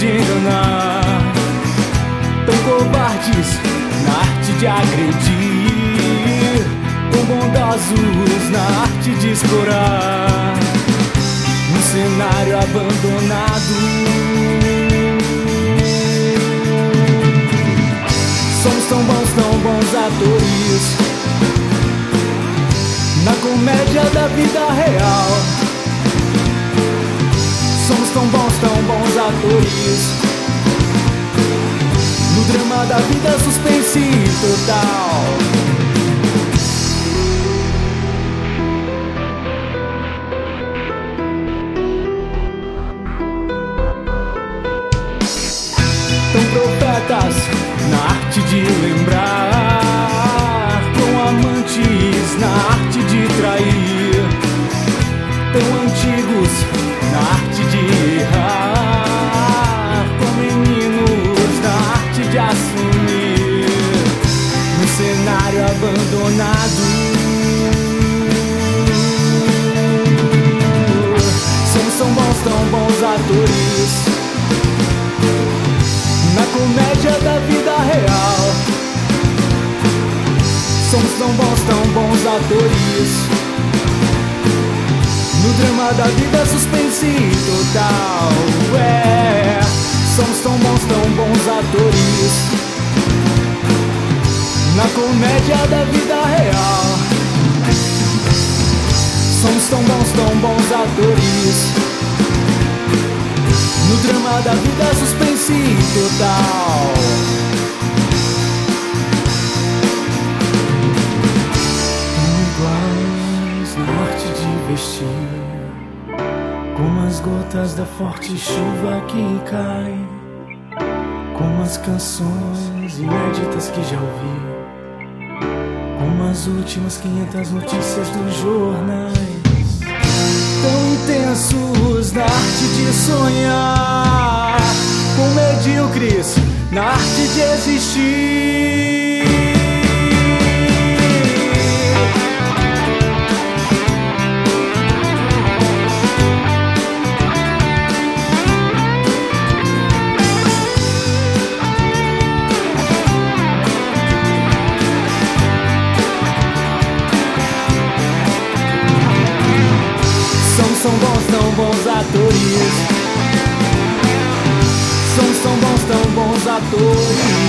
de enganar, tão covardes na arte de agredir, tão bondosos na arte de explorar um cenário abandonado. Somos tão bons atores na comédia da vida real. Somos tão bons atores no drama da vida, suspense total. Tão profetas na arte de lembrar, tão amantes na arte de trair, tão antigos na arte de errar, tão meninos na arte de assumir um cenário abandonado. Somos tão bons atores na comédia da vida real. Somos tão bons atores no drama da vida, suspense total. Somos tão bons atores na comédia da vida real. Somos tão bons atores no drama da vida, suspense total. Tão iguais na arte de vestir, como as gotas da forte chuva que cai, como as canções inéditas que já ouvi, como as últimas 500 notícias dos jornais. Tão intensos na arte de sonhar, com medíocres na arte de existir. São bons atores. Somos tão bons atores.